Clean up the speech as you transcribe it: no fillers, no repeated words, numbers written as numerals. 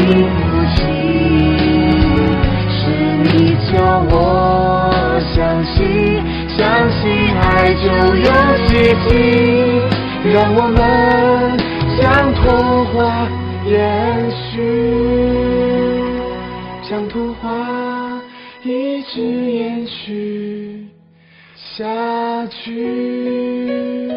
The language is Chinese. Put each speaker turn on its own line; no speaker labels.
不起，是你叫我相信，相信爱就有奇迹，让我们将童话延续，将童话一直延续下去。